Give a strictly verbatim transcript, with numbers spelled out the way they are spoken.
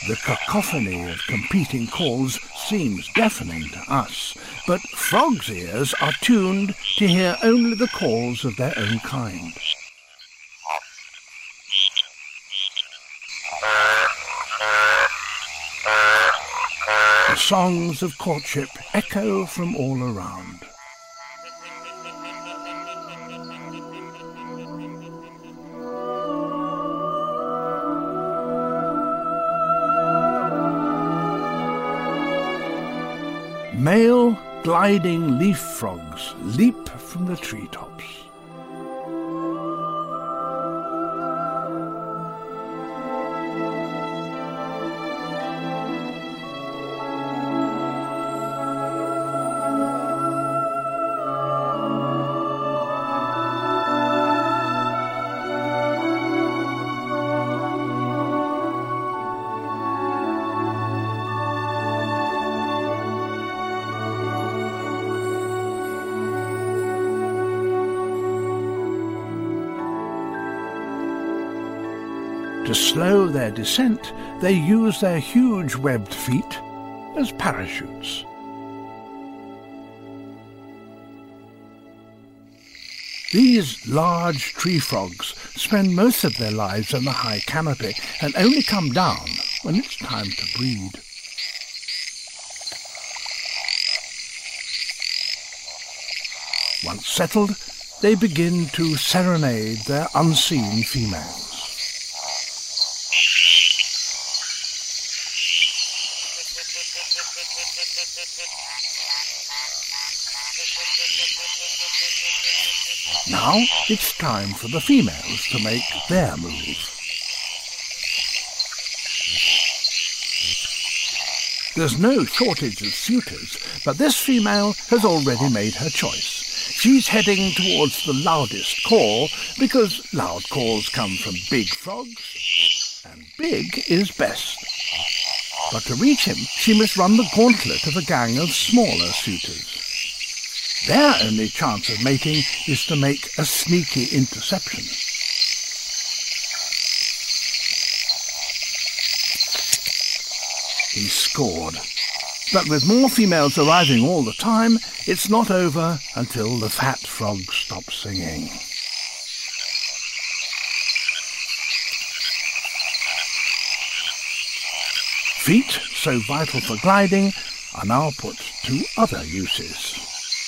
The cacophony of competing calls seems deafening to us, but frogs' ears are tuned to hear only the calls of their own kind. The songs of courtship echo from all around. Male gliding leaf frogs leap from the treetops. To slow their descent, they use their huge webbed feet as parachutes. These large tree frogs spend most of their lives in the high canopy and only come down when it's time to breed. Once settled, they begin to serenade their unseen females. Now it's time for the females to make their move. There's no shortage of suitors, but this female has already made her choice. She's heading towards the loudest call, because loud calls come from big frogs, and big is best. But to reach him, she must run the gauntlet of a gang of smaller suitors. Their only chance of mating is to make a sneaky interception. He scored. But with more females arriving all the time, it's not over until the fat frog stops singing. Feet, so vital for gliding, are now put to other uses.